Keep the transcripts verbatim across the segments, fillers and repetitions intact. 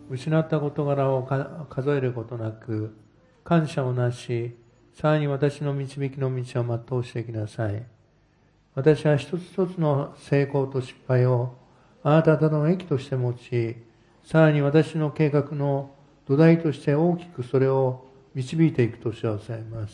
失った事柄を数えることなく、感謝をなし、さらに私の導きの道を全うしていきなさい。私は一つ一つの成功と失敗をあなた方の益として用い、さらに私の計画の土台として大きくそれを導いていくとしをされます。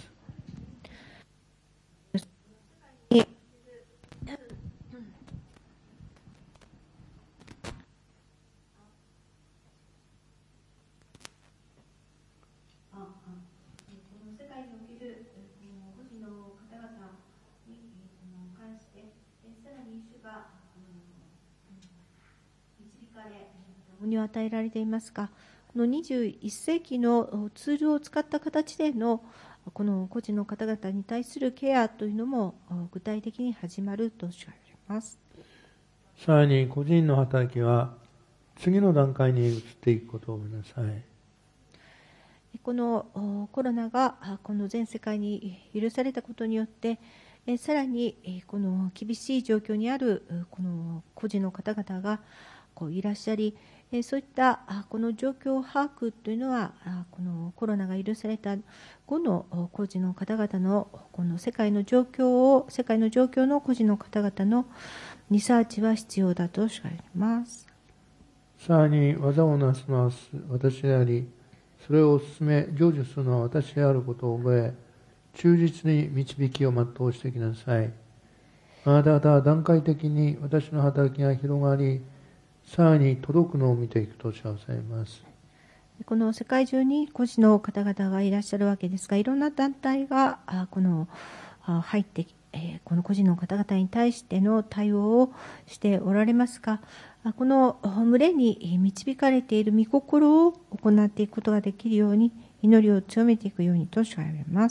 に与えられていますが、このにじゅういっ世紀のツールを使った形でのこの個人の方々に対するケアというのも具体的に始まるとしられます。 さらに個人の働きは次の段階に移っていくことをごめんなさい。 このコロナがこの全世界に許されたことによって、さらにこの厳しい状況にあるこの個人の方々がこういらっしゃり、そういったこの状況把握というのは、このコロナが許された後の個人の方々のこの世界の状況を、世界の状況の個人の方々のリサーチは必要だとおっしゃられます。 さらに技をなすのは私であり、それを進め、成就するのは私であることを覚え、忠実に導きを全うしていきなさい。あなた方は段階的に私の働きが広がり、さらに届くのを見ていくとしゃされます。 この世界中に個人の方々がいらっしゃるわけですが、いろんな団体がこの入ってこの個人の方々に対しての対応をしておられますが、この群れに導かれている御心を行っていくことができるように、祈りを強めていくようにとしられます。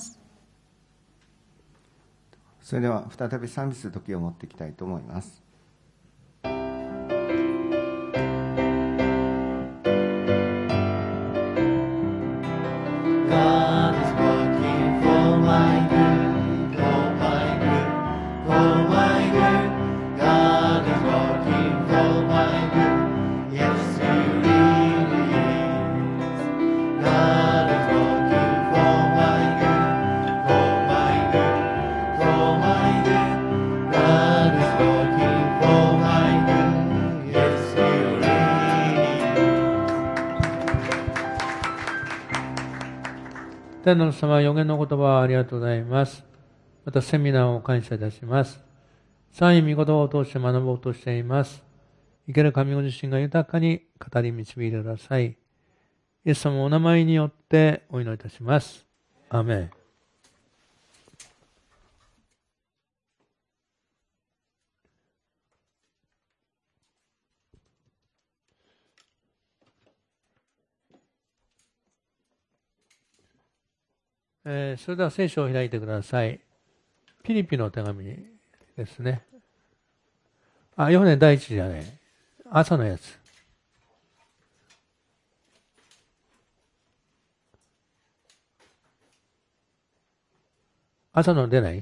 それでは再び賛美する時を持っていきたいと思います。 天の様、予言の言葉をありがとうございます。またセミナーを感謝いたします。三位御言葉を通して学ぼうとしています。生ける神ご自身が豊かに語り導いてください。イエス様お名前によってお祈りいたします。アーメン。えー、それでは聖書を開いてください。ピリピの手紙ですね。あ、ヨハネ第一じゃねえ。朝のやつ。朝の出ない？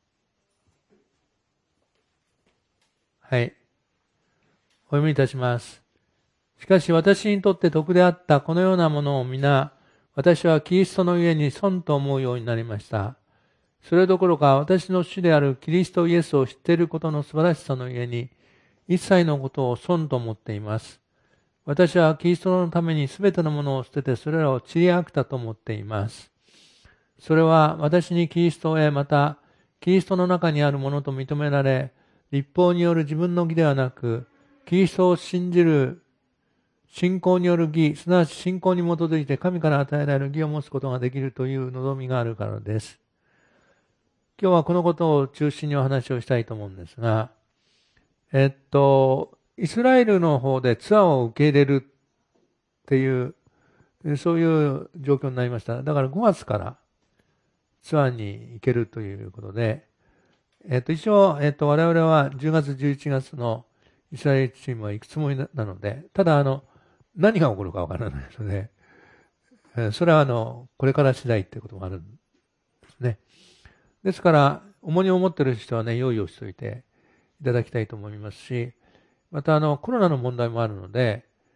はい。お読みいたします。しかし私にとって得であったこのようなものを皆、私はキリストのゆえに損と思うようになりました。それどころか私の主であるキリストイエスを知っていることの素晴らしさのゆえに、一切のことを損と思っています。私はキリストのためにすべてのものを捨ててそれらを散り飽きたと思っています。それは私にキリストへまたキリストの中にあるものと認められ、律法による自分の義ではなく、キリストを信じる信仰による義、すなわち信仰に基づいて神から与えられる義を持つことができるという望みがあるからです。今日はこのことを中心にお話をしたいと思うんですが、えっと、イスラエルの方でツアーを受け入れるっていう、そういう状況になりました。だからごがつからツアーに行けるということで、えっと、一応、えっと、我々はじゅうがつ、じゅういちがつのイスラエルチームは行くつもりなので、ただ、あの、何が起こるかわからないので、それは、あの、これから次第っていうこともあるんですね。ですから、重荷を持っている人はね、用意をしておいていただきたいと思いますし、また、あの、コロナの問題もあるので、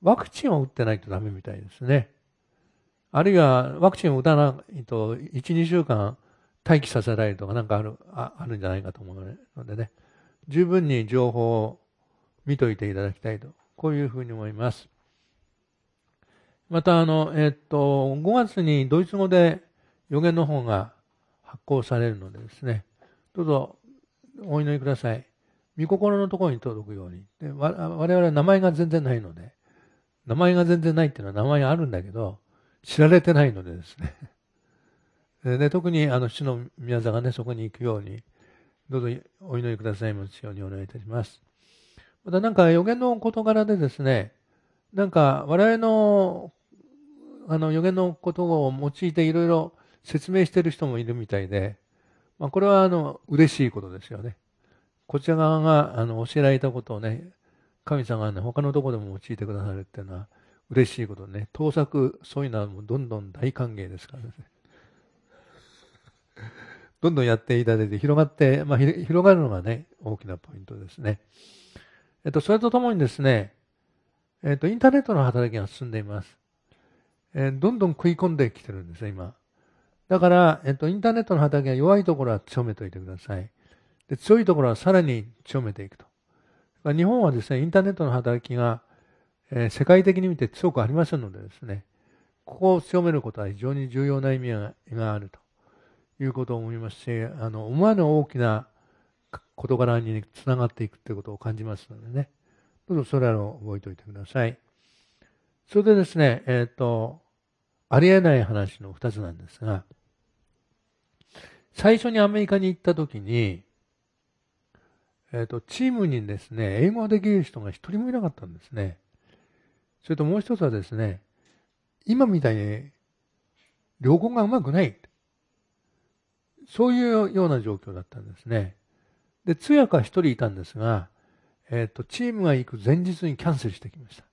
ワクチンを打ってないとダメみたいですね。あるいはワクチンを打たないといち、にしゅうかん待機させられるとかなんかある、あ、あるんじゃないかと思うのでね、十分に情報を見といていただきたいと、こういうふうに思います。また、あの、えっと、ごがつにドイツ語で予言の本が発行されるのでですね、どうぞお祈りください。御心のところに届くように。で、我々は名前が全然ないので、名前が全然ないっていうのは名前があるんだけど、知られてないのでですね。でね、特にあの主の宮座がね、そこに行くように、どうぞお祈りくださいますようにお願いいたします。またなんか予言の事柄でですね、なんか我々のあの予言のことを用いていろいろ説明している人もいるみたいで、まあ、これはあの嬉しいことですよね。こちら側があの教えられたことをね、神様がね、他のところでも用いてくださるっていうのは嬉しいことね。盗作、そういうのはもうどんどん大歓迎ですからね。どんどんやっていただいて広がって、まあ、広がるのがね、大きなポイントですね。えっと、それとともにですね、えっと、インターネットの働きが進んでいます。えー、どんどん食い込んできてるんですね、今。だから、えっと、インターネットの働きが弱いところは強めておいてください。で、強いところはさらに強めていくと。日本はですね、インターネットの働きが、えー、世界的に見て強くありませんのでですね、ここを強めることは非常に重要な意味があるということを思いますし、あの、思わぬ大きな事柄につながっていくということを感じますのでね、どうぞそれらを覚えておいてください。それでですね、えっと、ありえない話の二つなんですが、最初にアメリカに行ったときに、えっと、チームにですね、英語ができる人が一人もいなかったんですね。それともう一つはですね、今みたいに両方がうまくない。そういうような状況だったんですね。で、通訳は一人いたんですが、えっと、チームが行く前日にキャンセルしてきました。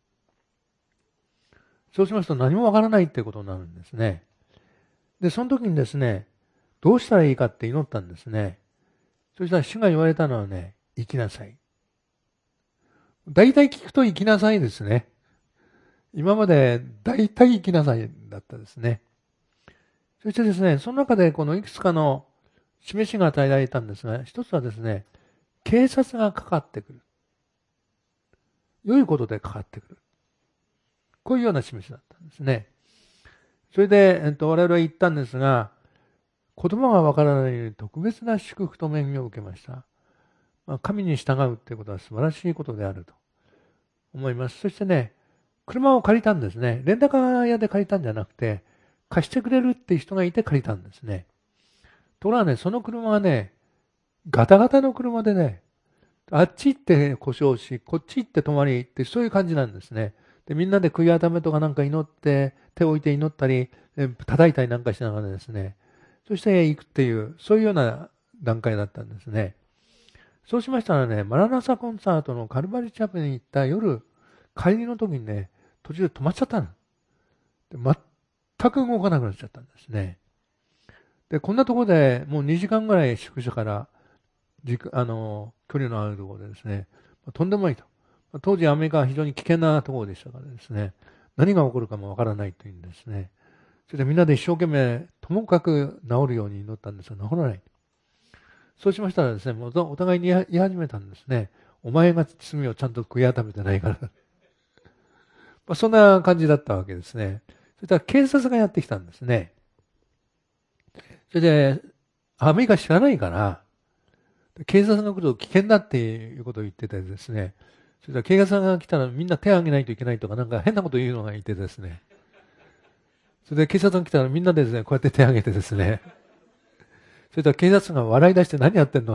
そうしますと何もわからないっていうことになるんですね。で、その時にですね、どうしたらいいかって祈ったんですね。そしたら主が言われたのはね、行きなさい。大体聞くと行きなさいですね。今まで大体行きなさいだったですね。そしてですね、その中でこのいくつかの示しが与えられたんですが、一つはですね、警察がかかってくる。良いことでかかってくる。こういうような示しだったんですね。それで、えっと、我々は言ったんですが、言葉がわからないように特別な祝福と恵みを受けました。まあ、神に従うということは素晴らしいことであると思います。そしてね、車を借りたんですね。レンタカー屋で借りたんじゃなくて、貸してくれるっていう人がいて借りたんですね。ところがね、その車はね、ガタガタの車でね、あっち行って故障し、こっち行って止まりって、そういう感じなんですね。で、みんなで悔い改めとかなんか祈って、手を置いて祈ったり、叩いたりなんかしながらですね、そして行くっていう、そういうような段階だったんですね。そうしましたらね、マラナサコンサートのカルバリチャペルに行った夜、帰りの時にね、途中で止まっちゃったの。で、全く動かなくなっちゃったんですね。で、こんなところでもうにじかんぐらい宿舎から、あの、距離のあるところでですね、とんでもないと。当時アメリカは非常に危険なところでしたからですね、何が起こるかもわからないというんですね。それでみんなで一生懸命、ともかく治るように祈ったんですが、治らない。そうしましたらですね、お互いに言い始めたんですね。お前が罪をちゃんと悔い改めてないから。まあそんな感じだったわけですね。そしたら警察がやってきたんですね。それで、アメリカ知らないから、警察が来ると危険だっていうことを言っててですね、それから警察が来たらみんな手を挙げないといけないとか、なんか変なこと言うのがいてですね、それで警察が来たらみんなでですね、こうやって手を挙げてですね、それから警察が笑い出して何やってんの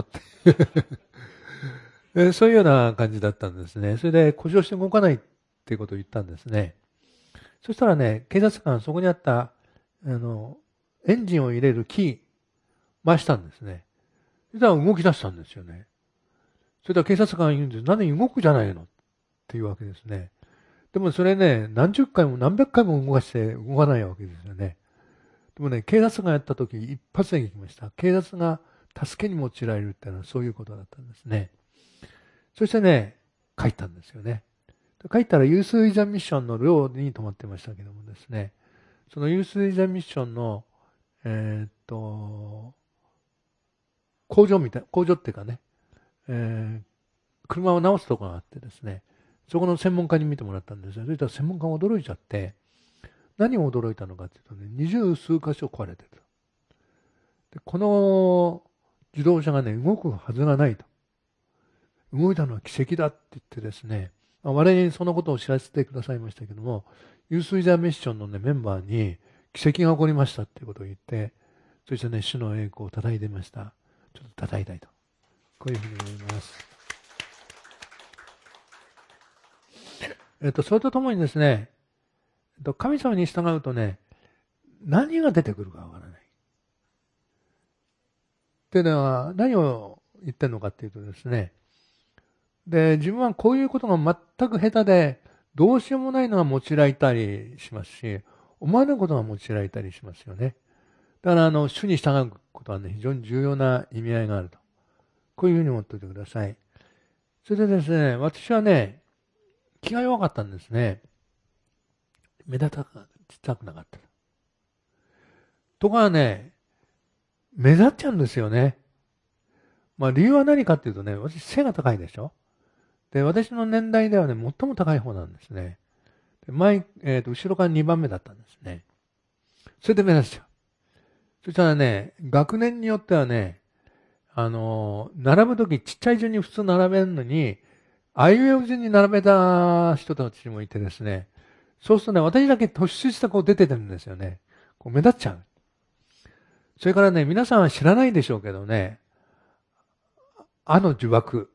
ってそういうような感じだったんですね。それで故障して動かないっていうことを言ったんですね。そしたらね、警察官そこにあった、あの、エンジンを入れるキー、回したんですね。そしたら動き出したんですよね。それでは警察官が言うんです。なんで動くじゃないのっていうわけですね。でもそれね、何十回も何百回も動かして動かないわけですよね。でもね、警察がやった時一発で行きました。警察が助けに用いられるっていうのはそういうことだったんですね。そしてね、帰ったんですよね。 帰ったらユースイザミッションの寮に泊まってましたけどもですね、そのユースイザミッションの、えー、っと、工場みたい、工場っていうかね、えー、車を直すところがあってですね、そこの専門家に見てもらったんですよ。そしたら専門家が驚いちゃって、何を驚いたのかっていうとね、二十数箇所壊れてる。で、この自動車がね、動くはずがないと。動いたのは奇跡だって言ってですね、まあ、我々にそのことを知らせてくださいましたけども、ユースイザーミッションのね、メンバーに奇跡が起こりましたっていうことを言って、そしてね、主の栄光を叩いてました。ちょっと叩いたいと。こういうふうに思います。えっと、それとともにですね、えっと、神様に従うとね、何が出てくるかわからない。っていうのは、何を言ってるのかっていうとですね、で、自分はこういうことが全く下手で、どうしようもないのが用いられたりしますし、思わぬことが用いられたりしますよね。だから、あの、主に従うことはね、非常に重要な意味合いがあると。こういうふうに思っておいてください。それでですね、私はね、気が弱かったんですね。目立ちたくなかった。ところがね、目立っちゃうんですよね。まあ理由は何かっていうとね、私背が高いでしょ。で、私の年代ではね、最も高い方なんですね。前、えっと、後ろからにばんめだったんですね。それで目立っちゃう。そしたらね、学年によってはね、あの、並ぶときちっちゃい順に普通並べるのに、あいうえお順に並べた人たちもいてですね、そうするとね、私だけ突出したこう出ててるんですよね。こう目立っちゃう。それからね、皆さんは知らないでしょうけどね、あの呪縛、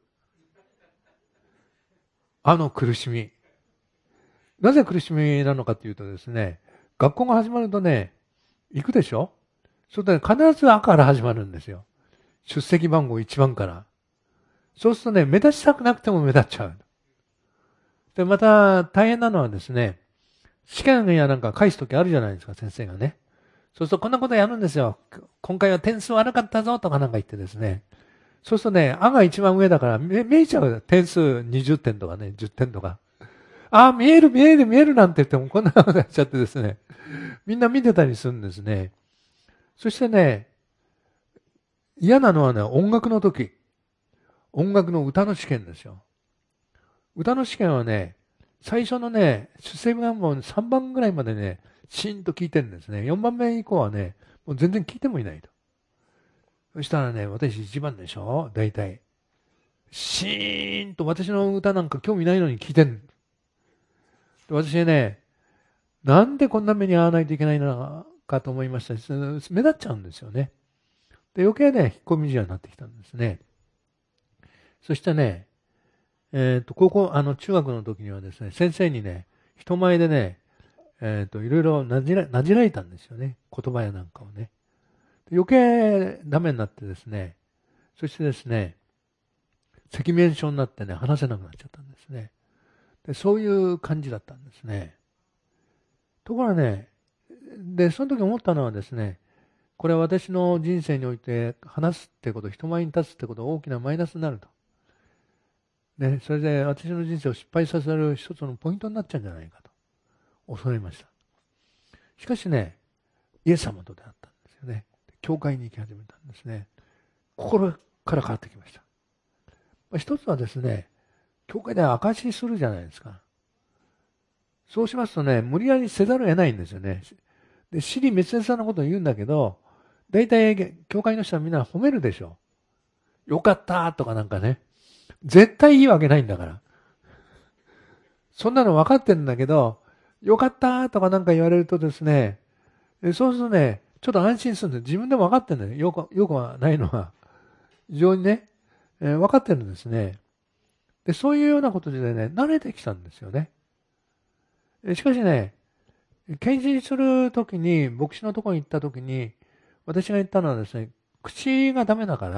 あの苦しみ。なぜ苦しみなのかというとですね、学校が始まるとね、行くでしょ。それで必ず赤から始まるんですよ。出席番号いちばんから。そうするとね、目立ちたくなくても目立っちゃう。で、また大変なのはですね、試験やなんか返すときあるじゃないですか、先生がね。そうするとこんなことやるんですよ。今回は点数悪かったぞとかなんか言ってですね。そうするとね、あが一番上だから見えちゃう。点数にじゅってんとかね、じゅってんとか。あ、見える見える見えるなんて言ってもこんなことやっちゃってですね。みんな見てたりするんですね。そしてね、嫌なのはね、音楽の時。音楽の歌の試験ですよ。歌の試験はね、最初のね、出席番号さんばんぐらいまでね、シーンと聞いてるんですね。よんばんめ以降はね、もう全然聞いてもいないと。そしたらね、私いちばんでしょ大体。シーンと私の歌なんか興味ないのに聞いてる。私ね、なんでこんな目に遭わないといけないのかと思いましたし、目立っちゃうんですよね。で、余計ね、引っ込み思案になってきたんですね。そしてね、えっと、高校、あの、中学の時にはですね、先生にね、人前でね、えっと、いろいろなじら、なじられたんですよね。言葉やなんかをね。余計ダメになってですね、そしてですね、赤面症になってね、話せなくなっちゃったんですね。で、そういう感じだったんですね。ところがね、で、その時思ったのはですね、これは私の人生において話すってこと、人前に立つってことは大きなマイナスになると。ね、それで私の人生を失敗させる一つのポイントになっちゃうんじゃないかと恐れました。しかしね、イエス様と出会ったんですよね。教会に行き始めたんですね。心から変わってきました。一つはですね、教会で証しするじゃないですか。そうしますとね、無理やりせざるを得ないんですよね。で、死に滅裂なことを言うんだけど、大体、教会の人はみんな褒めるでしょ。よかったとかなんかね。絶対いいわけないんだから。そんなの分かってるんだけど、よかったとかなんか言われるとですね、そうするとね、ちょっと安心するんです。自分でも分かってるんだよ。よく、よくはないのは。非常にね、えー、分かってるんですね。で、そういうようなことでね、慣れてきたんですよね。しかしね、検診するときに、牧師のところに行ったときに、私が言ったのはですね、口がダメだから、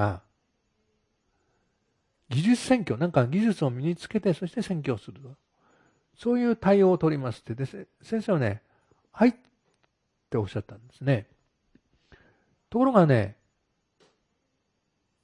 技術選挙、なんか技術を身につけて、そして選挙をすると。そういう対応を取りますって、で先生はね、はいっておっしゃったんですね。ところがね、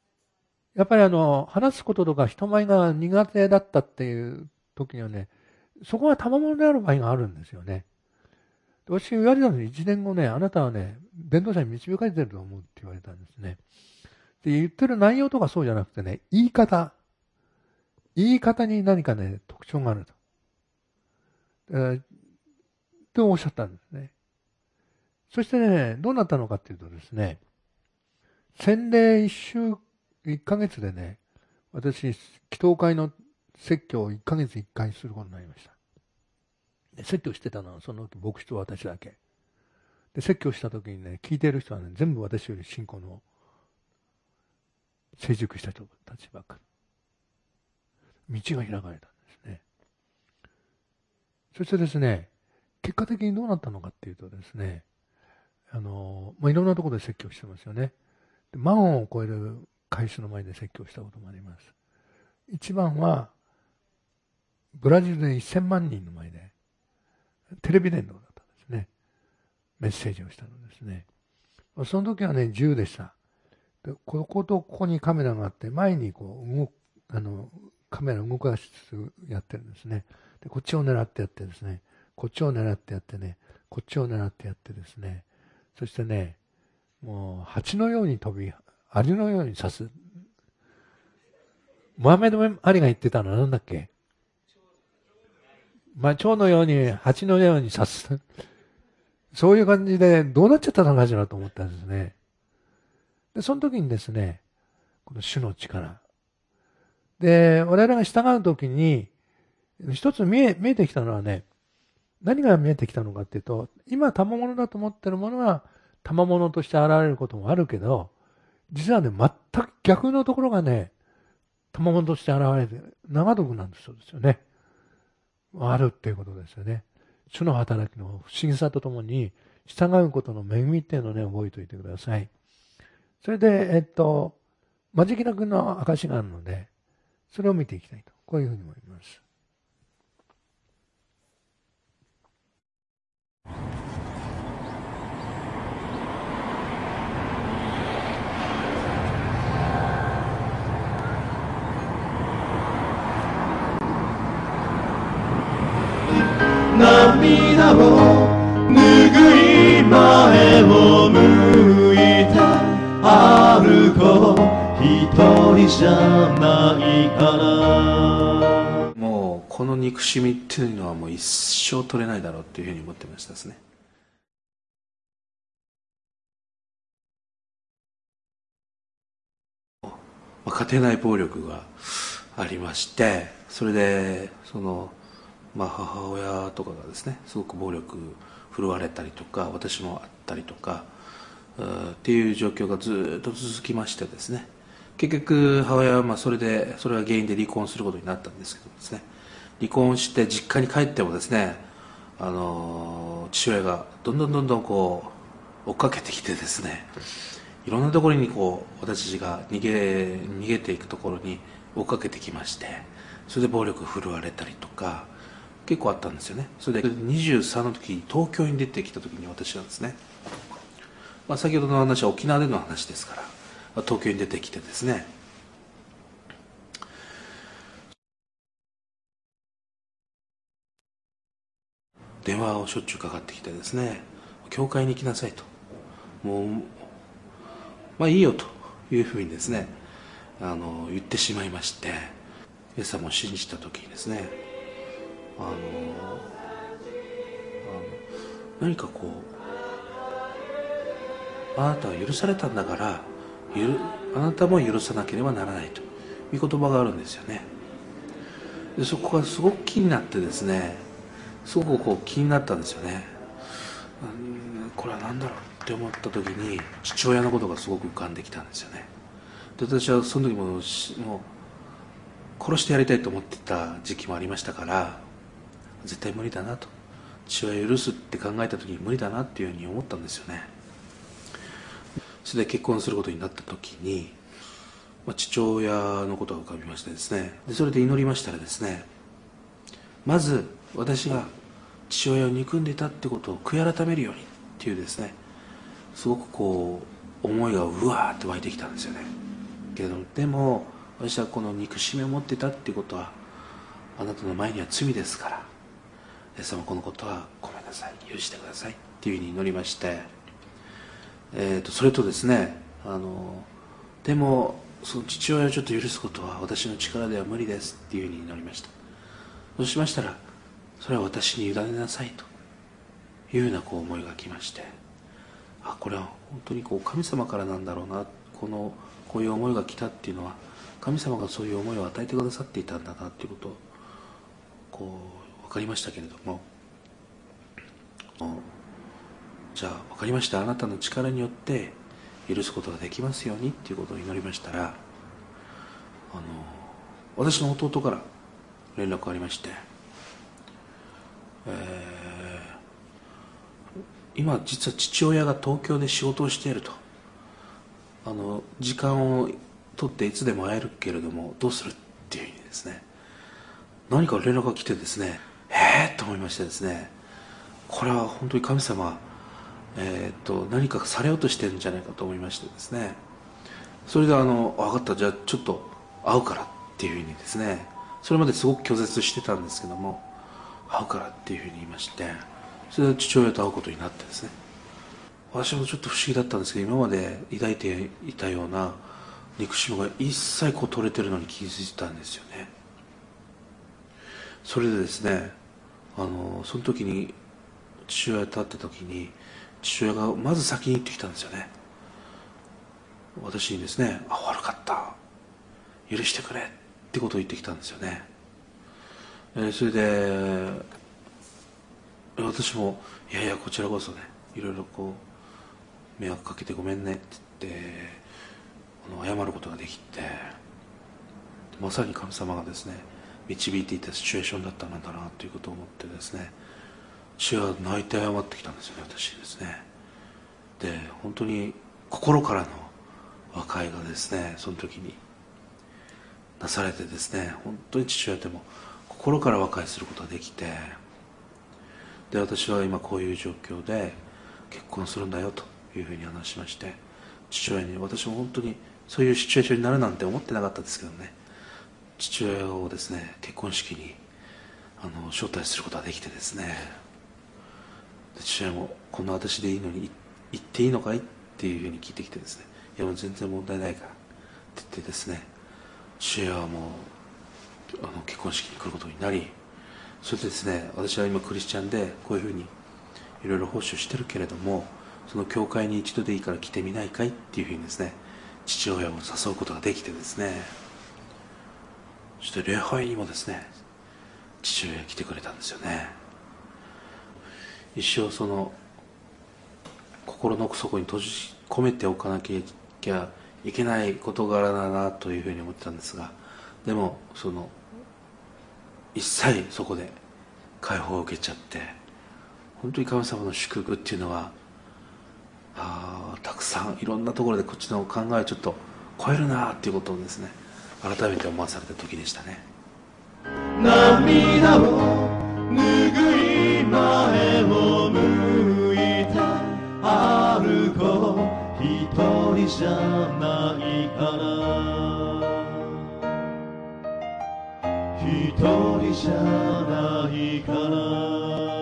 やっぱりあの、話すこととか人前が苦手だったっていう時にはね、 そこが賜物である場合があるんですよね。私言われたのにいちねんごね、あなたはね、伝道者に導かれてると思うって言われたんですね。で、言ってる内容とかそうじゃなくてね、言い方。言い方に何かね、特徴があると。えー、とおっしゃったんですね。そしてね、どうなったのかっていうとですね、洗礼一週、一ヶ月でね、私、祈祷会の説教を一ヶ月一回することになりました。で説教してたのはその時牧師と私だけ。で、説教した時にね、聞いている人はね、全部私より信仰の成熟した人たちばっかり。道が開かれたんですね。そしてですね、結果的にどうなったのかっていうとですね、あの、まあ、いろんなところで説教してますよね。で万を超える会数の前で説教したこともあります。一番は、ブラジルでせんまんにんの前で、テレビ伝道だったんですね。メッセージをしたのですね。その時はね、じゅうでした。でこことここにカメラがあって、前にこう動く、あの、カメラを動かしつつやってるんですね。で、こっちを狙ってやってですね、こっちを狙ってやってね、こっちを狙ってやってですね、そしてね、もう蜂のように飛び、アリのように刺す。モハメド・アリが言ってたのは何だっけ？まあ、蝶のように、蜂のように刺す。そういう感じで、どうなっちゃったのかしらと思ったんですね。で、その時にですね、この主の力。で、我々が従う時に、一つ見え、見えてきたのはね、何が見えてきたのかっていうと、今賜物だと思ってるものは、賜物として現れることもあるけど、実はね、全く逆のところがね、賜物として現れて、長毒なんですそうですよね。あるっていうことですよね。主の働きの不思議さとともに、従うことの恵みっていうのをね、覚えておいてください。それで、えっと、マジキナ君の証があるので、それを見ていきたいと。こういうふうに思います。 涙を拭い前を向いて歩こう一人じゃないからもうこの憎しみっていうのはもう一生取れないだろうっていうふうに思ってましたですね。家庭内暴力がありまして、それでそのまあ、母親とかがですねすごく暴力振るわれたりとか私もあったりとかっていう状況がずっと続きましてですね、結局母親はまあそれでそれが原因で離婚することになったんですけどですね、離婚して実家に帰ってもですね、あの父親がどんどんどんどんこう追っかけてきてですね、いろんなところにこう私たちが逃げ逃げていくところに追っかけてきまして、それで暴力振るわれたりとか結構あったんですよね。それでにじゅうさんの時東京に出てきた時に私はですね、まあ、先ほどの話は沖縄での話ですから、東京に出てきてですね、電話をしょっちゅうかかってきてですね、教会に行きなさいと、もうまあいいよというふうにですねあの言ってしまいまして、イエス様を信じた時にですね、あのあの何かこうあなたは許されたんだからゆあなたも許さなければならないという言葉があるんですよね。でそこがすごく気になってですね、すごくこう気になったんですよね。これは何だろうって思った時に父親のことがすごく浮かんできたんですよね。で私はその時ももう殺してやりたいと思ってた時期もありましたから、絶対無理だなと、父親を許すって考えた時に無理だなっていうふうに思ったんですよね。それで結婚することになった時に、まあ、父親のことが浮かびましてですね、でそれで祈りましたらですね、まず私が父親を憎んでいたってことを悔い改めるようにっていうですね、すごくこう思いがうわーって湧いてきたんですよね。けれどもでも私はこの憎しみを持っていたっていうことはあなたの前には罪ですから、 イエス様このことはごめんなさい、許してくださいっていうふうに祈りまして、えー、とそれとですね、あのでもその父親をちょっと許すことは私の力では無理ですっていうふうに祈りました。そうしましたら、それは私に委ねなさいというようなこう思いがきまして、あ、これは本当にこう神様からなんだろうな、このこういう思いが来たっていうのは神様がそういう思いを与えてくださっていたんだなっていうことをこう分かりましたけれども、じゃあ分かりました、あなたの力によって許すことができますようにっていうことを祈りましたら、あの私の弟から連絡がありまして、えー、今実は父親が東京で仕事をしていると、あの時間を取っていつでも会えるけれどもどうするっていうふうにですね、何か連絡が来てですね、えーと思いましてですね、これは本当に神様、えー、と何かされようとしてるんじゃないかと思いましてですね、それであの分かった、じゃあちょっと会うからっていうふうにですね、それまですごく拒絶してたんですけども、会うからっていうふうに言いまして、それで父親と会うことになってですね、私もちょっと不思議だったんですけど、今まで抱いていたような憎しみが一切こう取れてるのに気づいたんですよね。それでですね、あのその時に父親と会った時に父親がまず先に言ってきたんですよね。私にですね、あ、悪かった、許してくれってことを言ってきたんですよね。えー、それで私もいやいやこちらこそね、いろいろこう迷惑かけてごめんねって言ってあの謝ることができて、まさに神様がですね導いていたシチュエーションだったのだなということを思ってですね、父は泣いて謝ってきたんですよね、私にですね。で本当に心からの和解がですねその時になされてですね、本当に父親でも心から和解することができて、で私は今こういう状況で結婚するんだよというふうに話しまして、父親に、私も本当にそういうシチュエーションになるなんて思ってなかったですけどね、父親をですね結婚式にあの招待することができてですね、で父親もこんな私でいいのに行っていいのかいっていうふうに聞いてきてですね、いやもう全然問題ないからって言ってですね、父親はもうあの結婚式に来ることになり、それでですね、私は今クリスチャンでこういうふうにいろいろ奉仕してるけれども、その教会に一度でいいから来てみないかいっていうふうにですね父親を誘うことができてですね、そして礼拝にもですね父親が来てくれたんですよね。一生その心の奥底に閉じ込めておかなきゃいけない事柄だなというふうに思ってたんですが、でもその一切そこで解放を受けちゃって、本当に神様の祝福っていうのはあたくさんいろんなところでこっちの考えをちょっと超えるなっていうことをですね改めて思わされた時でしたね。 涙を拭い前を向いて歩こう、一人じゃないから一人じゃないから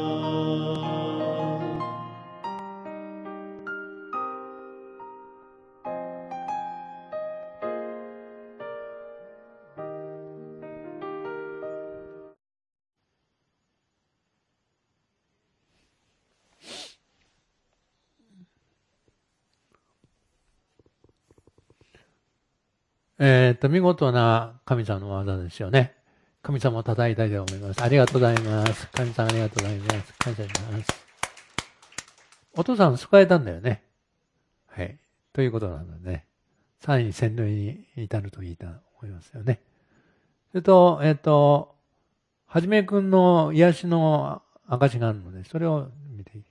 えっと、見事な神様の技ですよね。神様を叩いたいと思います。ありがとうございます。神様ありがとうございます。感謝します。お父さん救われたんだよね。はい。ということなのでね。さらに洗礼に至るといいと思いますよね。それと、えっと、はじめくんの癒しの証があるので、それを見ていきます。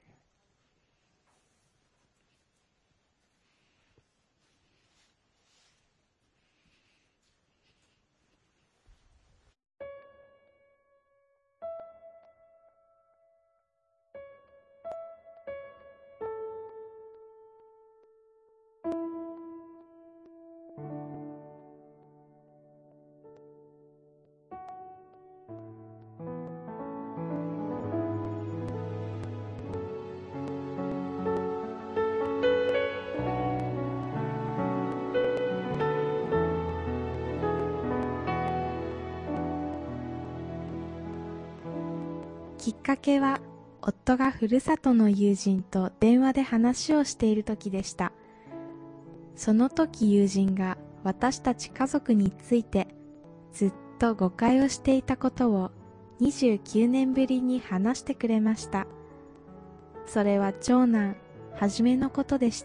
かけは、夫がふるさとの友人と電話で話をしている時でした。その時友人が私たち家族についてずっと誤解をしていたことをにじゅうきゅうねんぶりに話してくれました。それは長男はじめのことでした。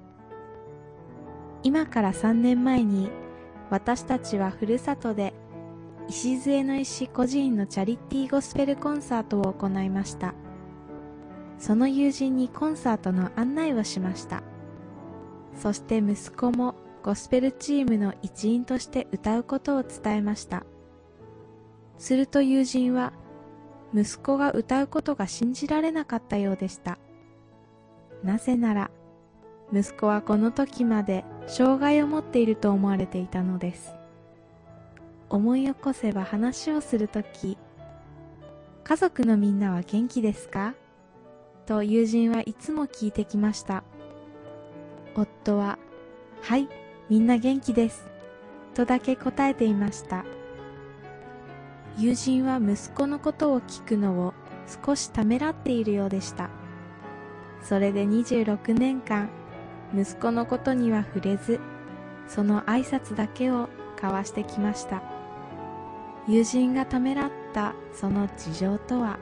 今からさんねんまえに私たちはふるさとで礎の石孤児院のチャリティーゴスペルコンサートを行いました。その友人にコンサートの案内をしました。そして息子もゴスペルチームの一員として歌うことを伝えました。すると友人は息子が歌うことが信じられなかったようでした。なぜなら息子はこの時まで障害を持っていると思われていたのです。思い起こせば話をするとき、家族のみんなは元気ですか？と友人はいつも聞いてきました。夫は、はい、みんな元気です。とだけ答えていました。友人は息子のことを聞くのを少しためらっているようでした。それでにじゅうろくねんかん、息子のことには触れず、その挨拶だけを交わしてきました。友人がためらったその事情とは、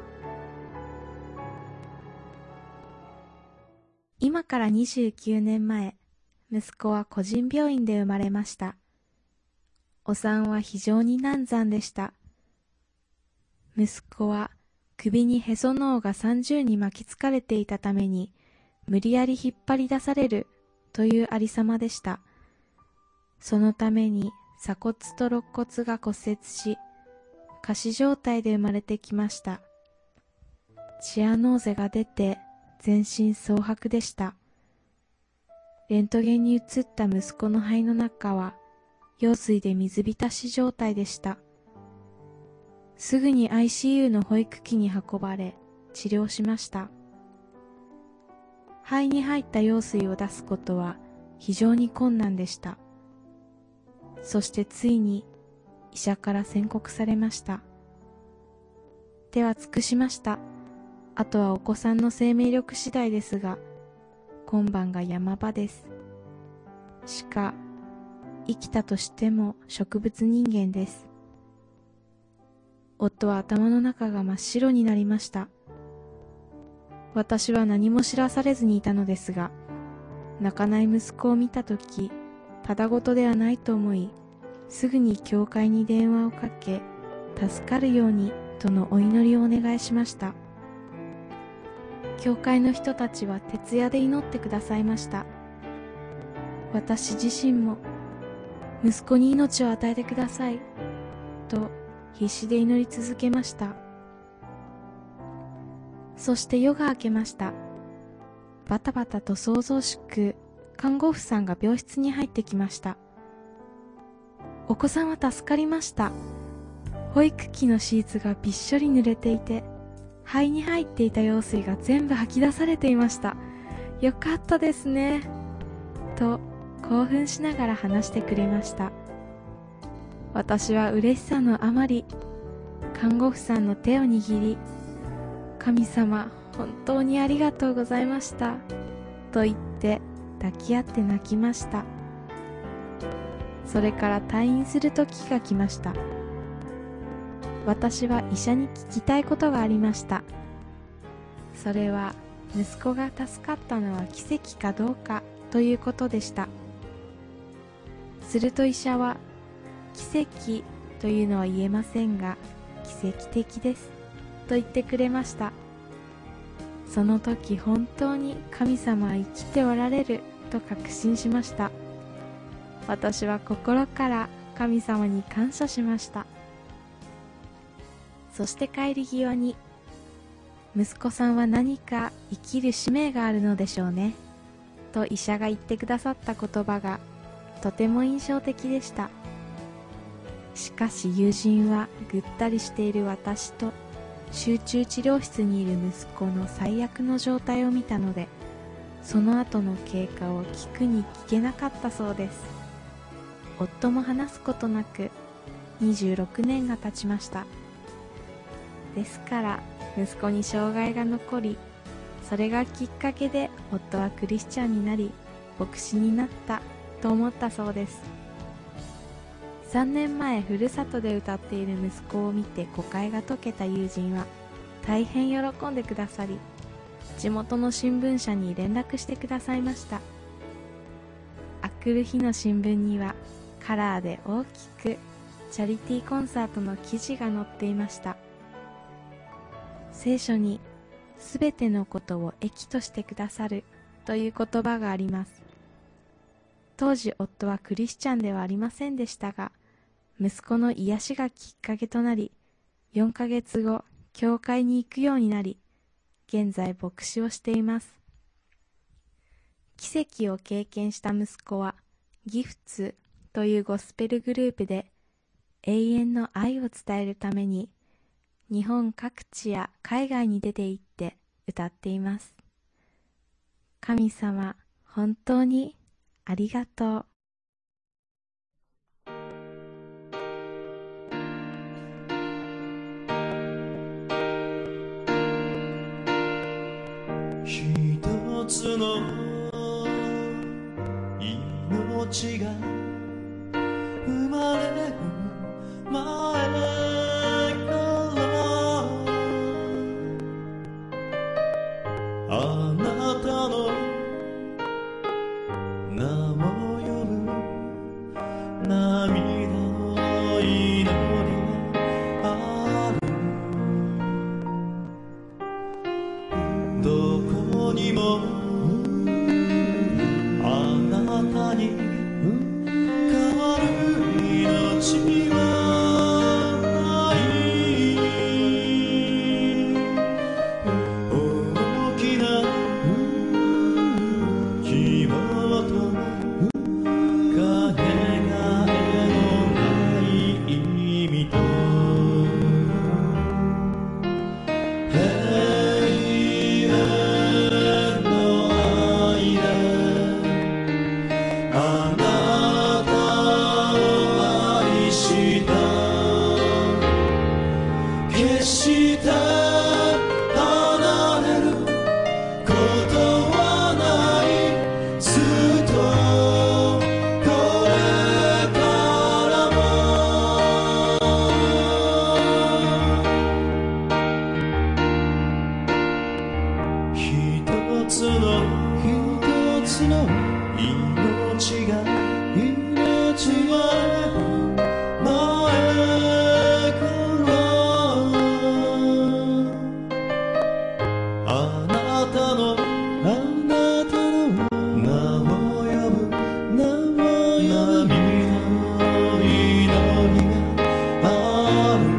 今からにじゅうきゅうねんまえ、息子は個人病院で生まれました。お産は非常に難産でした。息子は首にへその緒がさんじゅうに巻きつかれていたために、無理やり引っ張り出されるというありさまでした。そのために鎖骨と肋骨が骨折し、仮死状態で生まれてきました。チアノーゼが出て全身蒼白でした。レントゲンに映った息子の肺の中は羊水で水浸し状態でした。すぐに アイシーユー の保育器に運ばれ治療しました。肺に入った羊水を出すことは非常に困難でした。そしてついに医者から宣告されました。手は尽くしました。あとはお子さんの生命力次第ですが、今晩が山場です。しか、生きたとしても植物人間です。夫は頭の中が真っ白になりました。私は何も知らされずにいたのですが、泣かない息子を見たとき、ただごとではないと思い、すぐに教会に電話をかけ、助かるようにとのお祈りをお願いしました。教会の人たちは徹夜で祈ってくださいました。私自身も、息子に命を与えてください、と必死で祈り続けました。そして夜が明けました。バタバタと騒々しく、看護婦さんが病室に入ってきました。お子さんは助かりました。保育器のシーツがびっしょり濡れていて、肺に入っていた羊水が全部吐き出されていました。よかったですね。と興奮しながら話してくれました。私は嬉しさのあまり、看護婦さんの手を握り、神様、本当にありがとうございました。と言って抱き合って泣きました。それから退院する時が来ました。私は医者に聞きたいことがありました。それは息子が助かったのは奇跡かどうかということでした。すると医者は、奇跡というのは言えませんが、奇跡的ですと言ってくれました。その時本当に神様は生きておられると確信しました。私は心から神様に感謝しました。そして帰り際に、息子さんは何か生きる使命があるのでしょうね、と医者が言ってくださった言葉がとても印象的でした。しかし友人はぐったりしている私と集中治療室にいる息子の最悪の状態を見たので、その後の経過を聞くに聞けなかったそうです。夫も話すことなくにじゅうろくねんが経ちました。 ですから息子に障害が残り、それがきっかけで夫はクリスチャンになり牧師になったと思ったそうです。さんねんまえふるさとで歌っている息子を見て誤解が解けた友人は大変喜んでくださり、地元の新聞社に連絡してくださいました。あくる日の新聞にはカラーで大きくチャリティーコンサートの記事が載っていました。聖書にすべてのことを益としてくださるという言葉があります。当時夫はクリスチャンではありませんでしたが、息子の癒しがきっかけとなり、よんかげつご教会に行くようになり、現在牧師をしています。奇跡を経験した息子はギフツというゴスペルグループで永遠の愛を伝えるために日本各地や海外に出て行って歌っています。神様、本当にありがとう。 一つの命が生まれる前からあなたの名を呼ぶ涙の祈りがある。どこにもあなたに変わる命はない大きな希望とかけがえのない意味と永遠の愛であなたを愛した決して離れることはないずっとこれからも一つの一つの命が命は前からあなたのあなたの名を呼ぶ名を呼ぶ涙の祈りがある。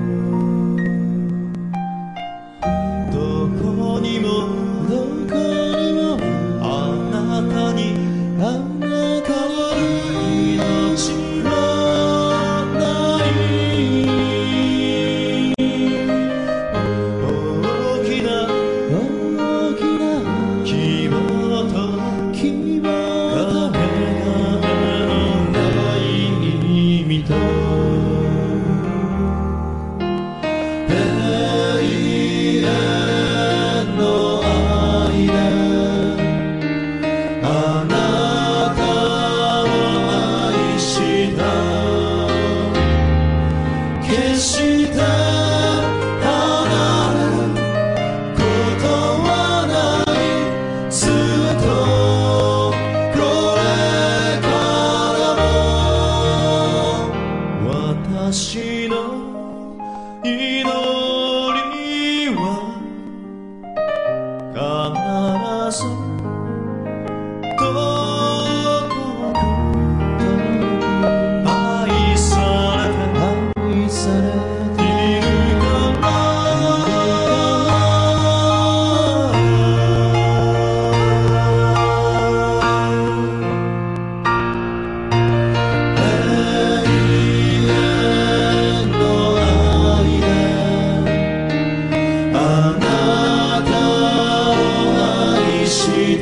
どこにもどこにもあなたにあなたの命はない大きな大きな希望と希望とかけがえのない意味と永遠の愛であなたを愛した決して離れることはないずっとこれからも私の祈りは必ず届く愛されて愛されている永遠の愛であなたを愛し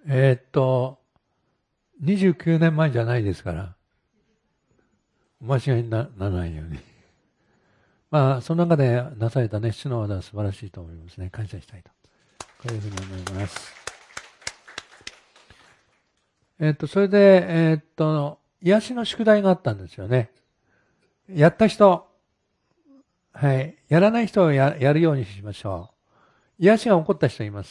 えーっと、にじゅうきゅうねんまえじゃないですから、お間違いにならないように。まあ、その中でなされたね、主の技は素晴らしいと思いますね。感謝したいと。こういうふうに思います。えーっと、それで、えーっと、癒しの宿題があったんですよね。やった人、はい。やらない人を や, やるようにしましょう。癒しが起こった人います？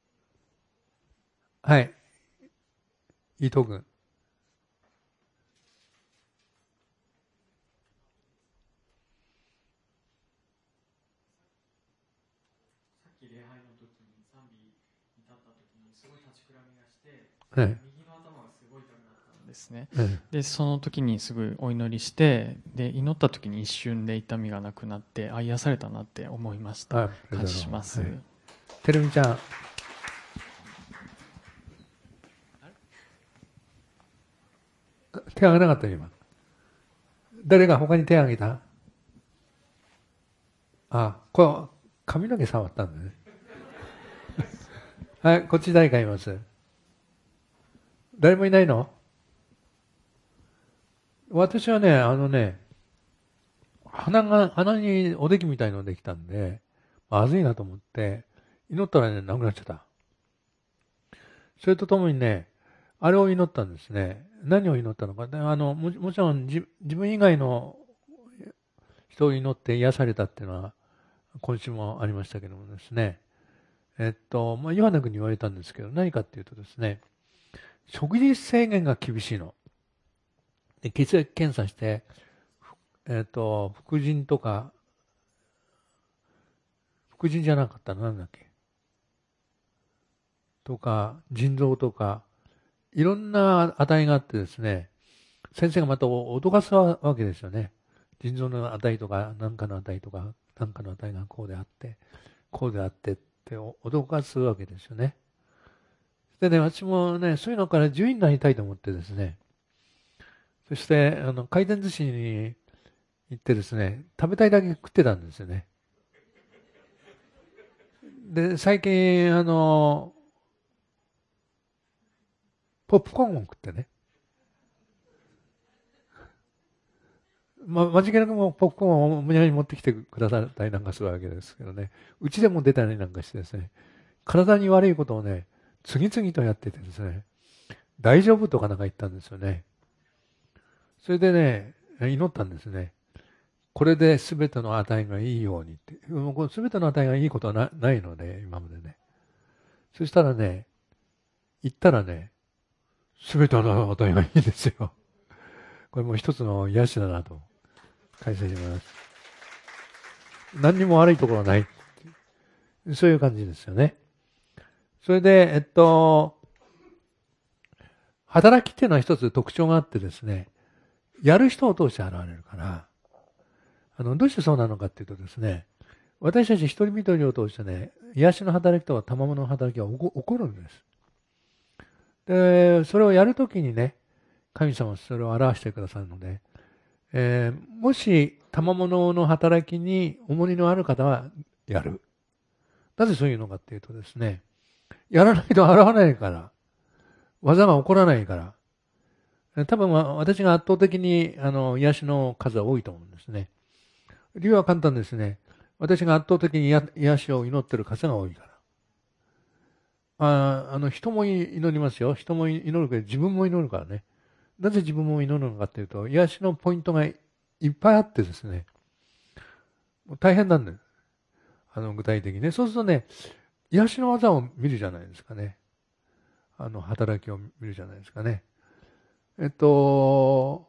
はい。伊藤君。 さっき礼拝の時に賛美に立った時にすごい立ちくらみがして、 はい、 右の頭がすごい痛くなったんですね。 はい、 でその時にすごいお祈りして、で祈った時に一瞬で痛みがなくなって、あ、癒されたなって思いました。感謝します。はい、 てるみちゃん。手挙げなかった今。誰が他に手挙げた？あ、これ髪の毛触ったんだね。はい、こっち誰かいます？誰もいないの？私はね、あのね、鼻が、鼻におできみたいのできたんで、まずいなと思って、祈ったらね、なくなっちゃった。それとともにね、あれを祈ったんですね。何を祈ったのか。あの も, もちろん自分以外の人を祈って癒されたっていうのは今週もありましたけどもですね。えっと、まあ、ヨハネ君に言われたんですけど、何かっていうとですね、食事制限が厳しいの。で血液検査して、えっと、副腎とか、副腎じゃなかったら何だっけとか、腎臓とか、いろんな値があってですね、先生がまた脅かすわけですよね。腎臓の値とか、何かの値とか、何かの値がこうであって、こうであってって脅かすわけですよね。でね、私もね、そういうのから獣医になりたいと思ってですね、そして、あの、回転寿司に行ってですね、食べたいだけ食ってたんですよね。で、最近、あの、ポップコーンを食ってね。ま、マジケル君もポップコーンをお胸に持ってきてくださったりなんかするわけですけどね。うちでも出たりなんかしてですね、体に悪いことをね、次々とやっててですね、大丈夫とかなんか言ったんですよね。それでね、祈ったんですね。これで全ての値がいいようにって。全ての値がいいことは な, ないので、今までね。そしたらね、言ったらね、全ての値がいいですよ。これも一つの癒しだなと解説します。何にも悪いところはない。そういう感じですよね。それで、えっと、働きっていうのは一つ特徴があってですね、やる人を通して現れるから、あの、どうしてそうなのかっていうとですね、私たち一人一人を通してね、癒しの働きとか賜物の働きが起こ、起こるんです。で、それをやるときにね、神様はそれを表してくださるので、えー、もし賜物の働きに重荷のある方はやる。なぜそういうのかっていうとですね、やらないと現れないから、技が起こらないから、多分私が圧倒的にあの癒しの数は多いと思うんですね。理由は簡単ですね。私が圧倒的に癒しを祈っている数が多いから。ああの人も祈りますよ。人も祈るけど自分も祈るからね。なぜ自分も祈るのかというと、癒しのポイントがいっぱいあってですね、もう大変なんだよ。あの具体的にね。そうするとね、癒しの技を見るじゃないですかね。あの働きを見るじゃないですかね。えっと、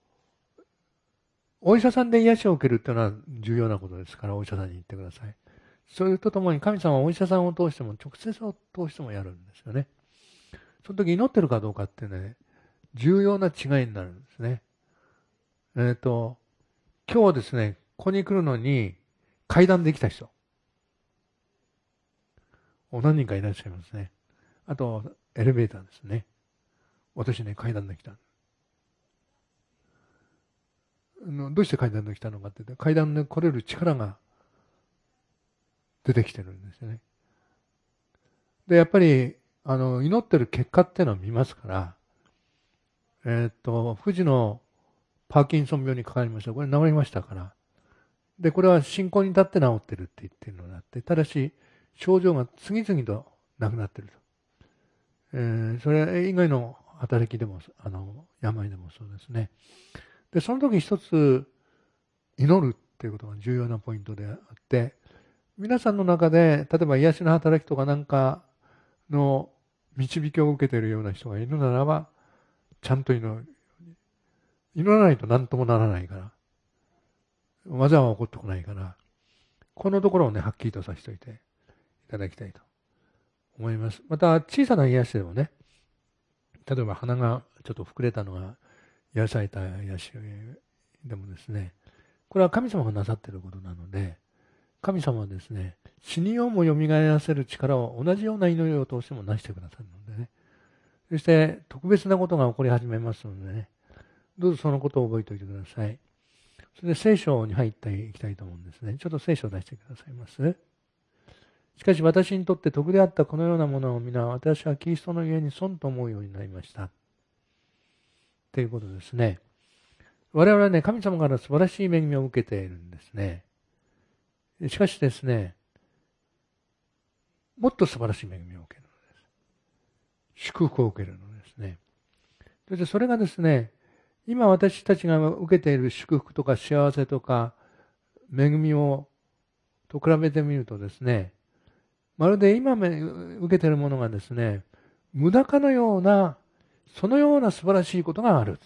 お医者さんで癒しを受けるっていうのは重要なことですから、お医者さんに行ってください。それとともに神様はお医者さんを通しても、直接を通してもやるんですよね。その時祈ってるかどうかってね、重要な違いになるんですね。えっと、今日ですね、ここに来るのに階段できた人。何人かいらっしゃいますね。あと、エレベーターですね。私ね、階段できた。どうして階段できたのかって言って、階段で来れる力が出てきてるんですよね。で、やっぱりあの、祈ってる結果っていうのを見ますから、えーっと、富士のパーキンソン病にかかりました。これ治りましたから。で、これは信仰に立って治ってるって言ってるのがあって、ただし、症状が次々となくなってると。えー、それ以外の働きでも、あの、病でもそうですね。で、その時一つ、祈るっていうことが重要なポイントであって、皆さんの中で、例えば癒しの働きとかなんかの導きを受けているような人がいるならば、ちゃんと祈る。祈らないと何ともならないから。技は起こってこないから、このところをね、はっきりとさせておいていただきたいと思います。また、小さな癒しでもね、例えば鼻がちょっと膨れたのが癒された癒しでもですね、これは神様がなさっていることなので、神様はですね、死にようも蘇らせる力を同じような祈りを通してもなしてくださるのでね、そして特別なことが起こり始めますのでね、どうぞそのことを覚えておいてください。それで聖書に入っていきたいと思うんですね。ちょっと聖書を出してくださいます。しかし私にとって徳であったこのようなものを皆、私はキリストのゆえに損と思うようになりました。ということですね。我々はね、神様から素晴らしい恵みを受けているんですね。しかしですね、もっと素晴らしい恵みを受けるのです。祝福を受けるのですね。そしてそれがですね、今私たちが受けている祝福とか幸せとか恵みをと比べてみるとですね、まるで今受けているものがですね、無駄かのような、そのような素晴らしいことがある。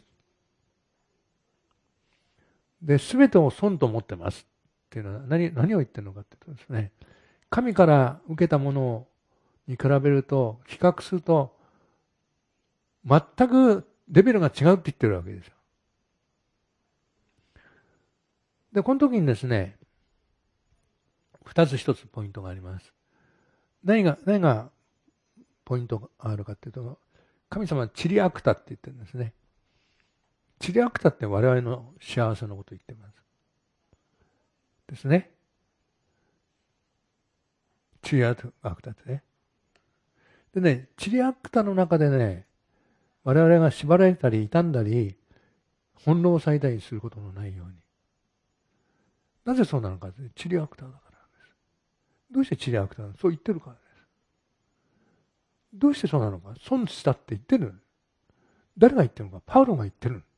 で、すべてを損と思ってますっていうのは何、何を言ってるのかっていうとですね、神から受けたものに比べると、比較すると、全くレベルが違うって言ってるわけですよ。で、この時にですね、二つ一つポイントがあります。何が、何がポイントがあるかっていうと、神様はチリアクタって言ってるんですね。チリアクタって我々の幸せのことを言ってます。ですね。チリアクタってね。でね、チリアクタの中でね、我々が縛られたり傷んだり、翻弄されたりすることのないように。なぜそうなのかって、チリアクタだからです。どうしてチリアクタなの？そう言ってるからです。どうしてそうなのか？損したって言ってる。誰が言ってるのか？パウロが言ってる。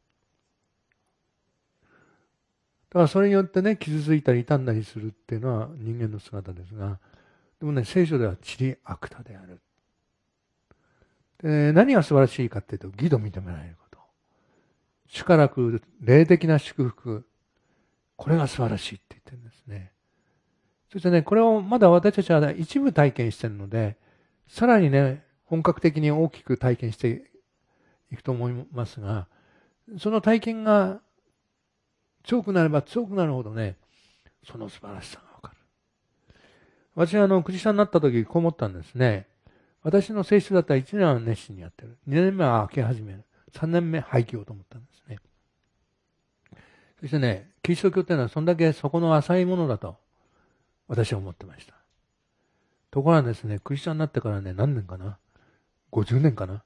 だからそれによってね、傷ついたり傷んだりするっていうのは人間の姿ですが、でもね、聖書ではチリアクタである。で、何が素晴らしいかっていうと、義と認められること。主から来る霊的な祝福。これが素晴らしいって言ってるんですね。そしてね、これをまだ私たちは一部体験しているので、さらにね、本格的に大きく体験していくと思いますが、その体験が強くなれば強くなるほどね、その素晴らしさがわかる。私はあの、クリスチャンになった時こう思ったんですね。私の性質だったらいちねんは熱心にやってる。にねんめは開け始める。さんねんめ廃棄をと思ったんですね。そしてね、キリスト教っていうのはそんだけ底の浅いものだと私は思ってました。ところがですね、クリスチャンになってからね、何年かな ?ごじゅう 年かな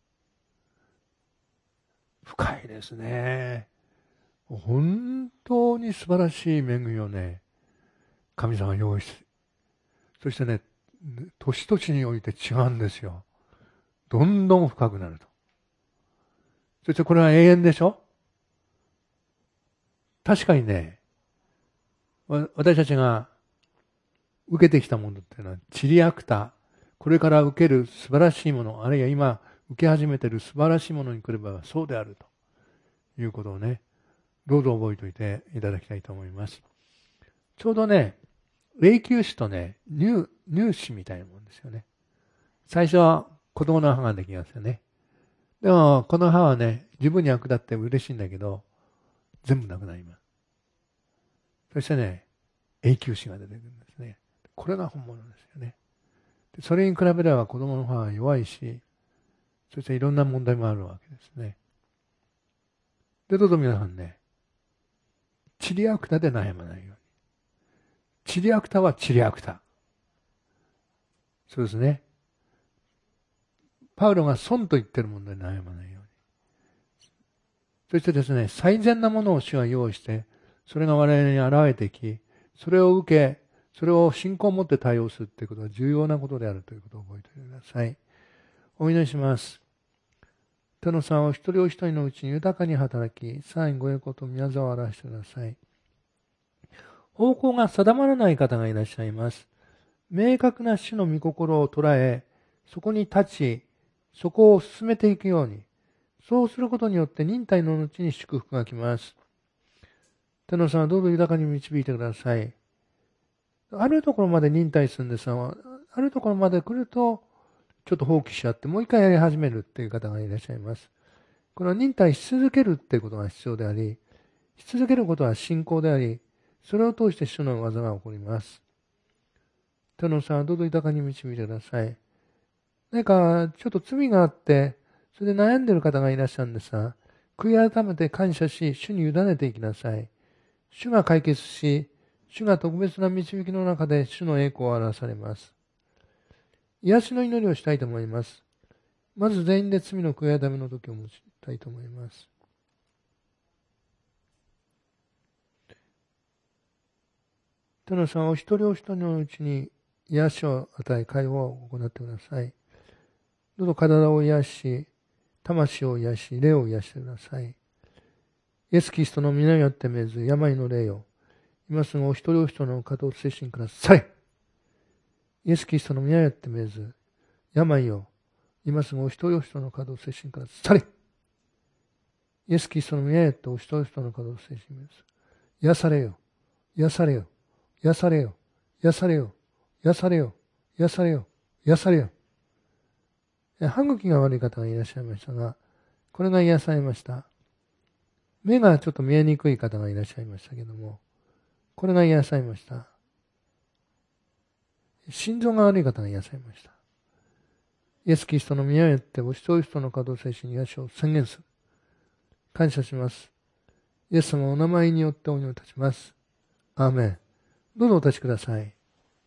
深いですね。本当に素晴らしい恵みをね、神様が用意して、そしてね、年々において違うんですよ。どんどん深くなると。そしてこれは永遠でしょ？確かにね、私たちが受けてきたものっていうのは、チリアクタ、これから受ける素晴らしいもの、あるいは今受け始めている素晴らしいものに来ればそうであるということをね、どうぞ覚えておいていただきたいと思います。ちょうどね、霊柩歯とね、乳、乳歯みたいなもんですよね。最初は子供の歯ができますよね。でも、この歯はね、自分に役立って嬉しいんだけど、全部なくなります。そしてね、永久歯が出てくるんですね。これが本物ですよね。でそれに比べれば子供の歯は弱いし、そしていろんな問題もあるわけですね。で、どうぞ皆さんね、チリアクタで悩まないように。チリアクタはチリアクタ。そうですね。 パウロが損と言ってるもので悩まないように。そしてですね、最善なものを主が用意して、それが我々に現れてき、それを受け、それを信仰を持って対応するということは重要なことであるということを覚えておいてください。お祈りします。天のさんを一人お一人のうちに豊かに働き、さらにご栄光と宮沢を表してください。方向が定まらない方がいらっしゃいます。明確な主の御心を捉え、そこに立ち、そこを進めていくように、そうすることによって忍耐の後に祝福が来ます。天のさんはどうぞ豊かに導いてください。あるところまで忍耐するんですが、あるところまで来ると、ちょっと放棄しちゃって、もう一回やり始めるっていう方がいらっしゃいます。これは忍耐し続けるっていうことが必要であり、し続けることは信仰であり、それを通して主の技が起こります。天のさんはどうぞ豊かに導いてください。何かちょっと罪があって、それで悩んでいる方がいらっしゃるんですが、悔い改めて感謝し、主に委ねていきなさい。主が解決し、主が特別な導きの中で主の栄光を表されます。癒しの祈りをしたいと思います。まず全員で罪の悔い改めの時を持ちたいと思います。天のさんはお一人お一人のうちに癒しを与え、解放を行ってください。どうぞ体を癒し、魂を癒し、霊を癒してください。イエス・キリストの皆によってめず、病の霊を、今すぐお一人お一人の方を精神から去れ。イエス・キリストの皆によってめず、病を、今すぐお一人お一人の方を精神から去れ。イエス・キリストの皆によってお一人お一人の方を精神から癒されよ、癒されよ、癒されよ、癒されよ、癒されよ、癒されよ、癒されよ。歯茎が悪い方がいらっしゃいましたが、これが癒されました。目がちょっと見えにくい方がいらっしゃいましたけども、これが癒されました。心臓が悪い方が癒されました。イエス・キリストの宮によってお一人一人の可動精神に癒しを宣言する。感謝します。イエス様のお名前によってお祈りいたします。アーメン。どうぞお立ちください。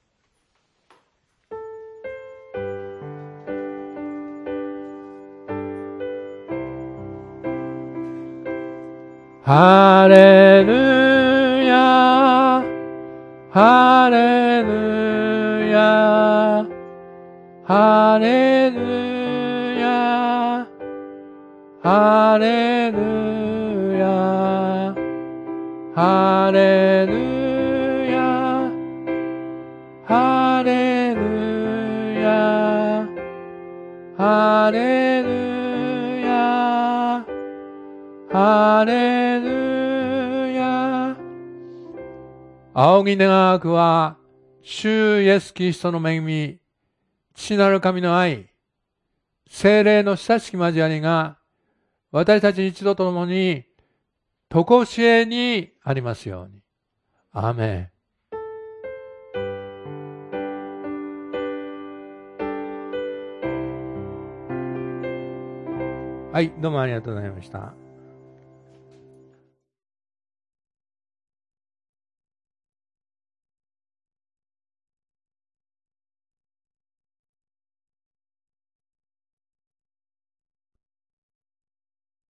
ハレルヤ、ハレルヤ、ハレルヤ、ハレルヤ、ハレルヤ、ハレルヤ、ハレルヤ、ハレルヤ。仰ぎ願わくは、主イエス・キリストの恵み、父なる神の愛、聖霊の親しき交わりが、私たち一同と共に、とこしえにありますように。アーメン。はい、どうもありがとうございました。